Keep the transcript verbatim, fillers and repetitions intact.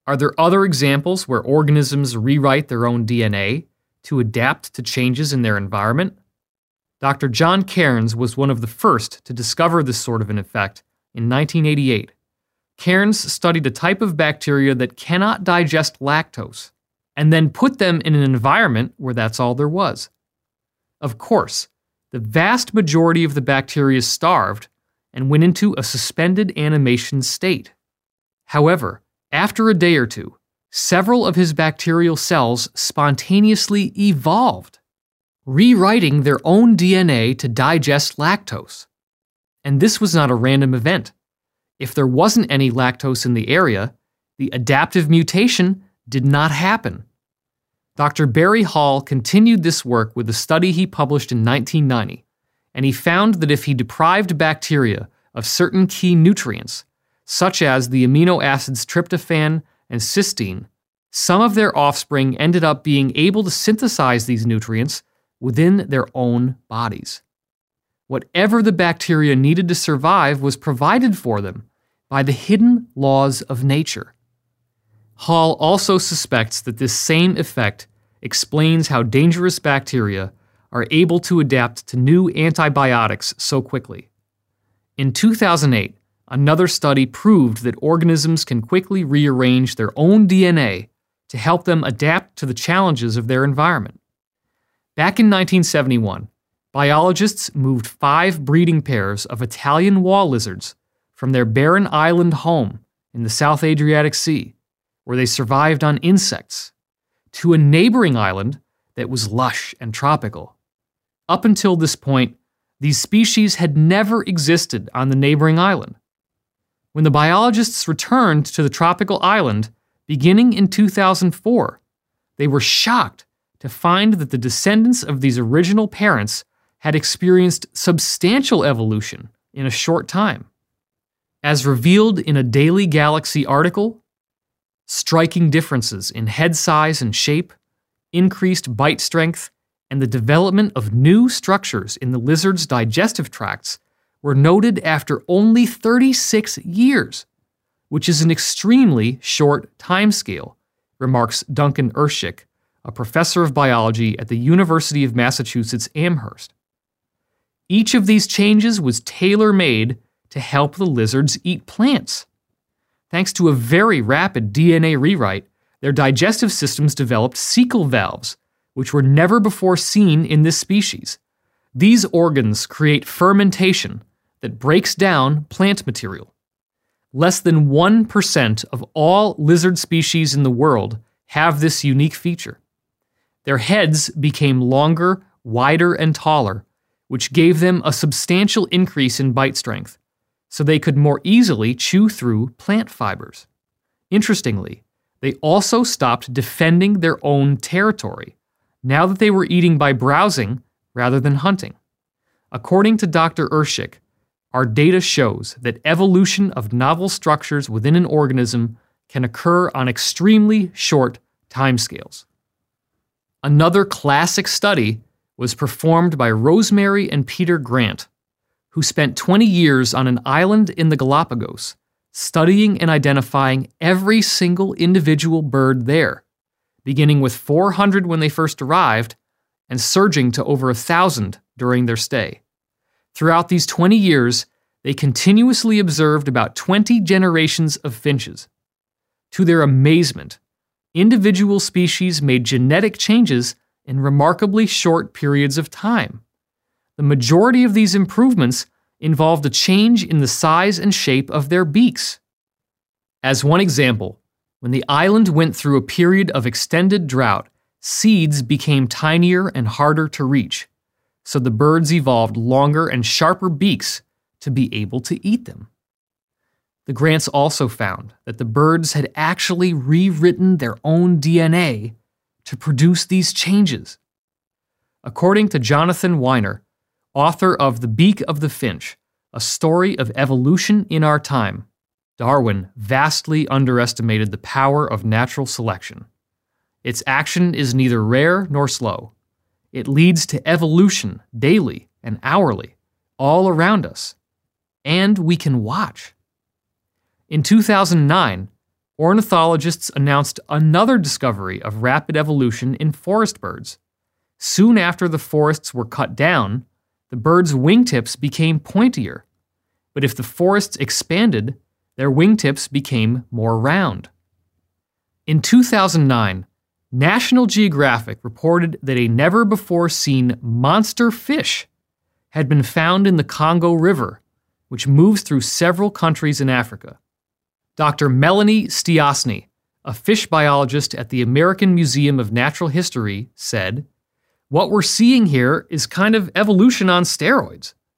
Are there other examples where organisms rewrite their own D N A to adapt to changes in their environment? Doctor John Cairns was one of the first to discover this sort of an effect in nineteen eighty-eight. Cairns studied a type of bacteria that cannot digest lactose, and then put them in an environment where that's all there was. Of course, the vast majority of the bacteria starved and went into a suspended animation state. However, after a day or two, several of his bacterial cells spontaneously evolved, rewriting their own D N A to digest lactose. And this was not a random event. If there wasn't any lactose in the area, the adaptive mutation did not happen. Doctor Barry Hall continued this work with a study he published in nineteen ninety, and he found that if he deprived bacteria of certain key nutrients, such as the amino acids tryptophan and cysteine, some of their offspring ended up being able to synthesize these nutrients within their own bodies. Whatever the bacteria needed to survive was provided for them by the hidden laws of nature. Hall also suspects that this same effect explains how dangerous bacteria are able to adapt to new antibiotics so quickly. In two thousand eight, another study proved that organisms can quickly rearrange their own D N A to help them adapt to the challenges of their environment. Back in nineteen seventy-one, biologists moved five breeding pairs of Italian wall lizards from their barren island home in the South Adriatic Sea, where they survived on insects, to a neighboring island that was lush and tropical. Up until this point, these species had never existed on the neighboring island. When the biologists returned to the tropical island, beginning in two thousand four, they were shocked to find that the descendants of these original parents had experienced substantial evolution in a short time. As revealed in a Daily Galaxy article, striking differences in head size and shape, increased bite strength, and the development of new structures in the lizard's digestive tracts were noted after only thirty-six years, which is an extremely short timescale, remarks Duncan Ershik, a professor of biology at the University of Massachusetts Amherst. Each of these changes was tailor-made to help the lizards eat plants. Thanks to a very rapid D N A rewrite, their digestive systems developed cecal valves, which were never before seen in this species. These organs create fermentation that breaks down plant material. Less than one percent of all lizard species in the world have this unique feature. Their heads became longer, wider, and taller, which gave them a substantial increase in bite strength, so they could more easily chew through plant fibers. Interestingly, they also stopped defending their own territory, now that they were eating by browsing rather than hunting. According to Doctor Ershik, our data shows that evolution of novel structures within an organism can occur on extremely short timescales. Another classic study was performed by Rosemary and Peter Grant, who spent twenty years on an island in the Galapagos, studying and identifying every single individual bird there, beginning with four hundred when they first arrived and surging to over one thousand during their stay. Throughout these twenty years, they continuously observed about twenty generations of finches. To their amazement, individual species made genetic changes in remarkably short periods of time. The majority of these improvements involved a change in the size and shape of their beaks. As one example, when the island went through a period of extended drought, seeds became tinier and harder to reach, so the birds evolved longer and sharper beaks to be able to eat them. The Grants also found that the birds had actually rewritten their own D N A to produce these changes. According to Jonathan Weiner, author of The Beak of the Finch, A Story of Evolution in Our Time, Darwin vastly underestimated the power of natural selection. Its action is neither rare nor slow. It leads to evolution daily and hourly, all around us. And we can watch. In two thousand nine, ornithologists announced another discovery of rapid evolution in forest birds. Soon after the forests were cut down, the birds' wingtips became pointier. But if the forests expanded, their wingtips became more round. In two thousand nine, National Geographic reported that a never-before-seen monster fish had been found in the Congo River, which moves through several countries in Africa. Doctor Melanie Stiasny, a fish biologist at the American Museum of Natural History, said, "What we're seeing here is kind of evolution on steroids.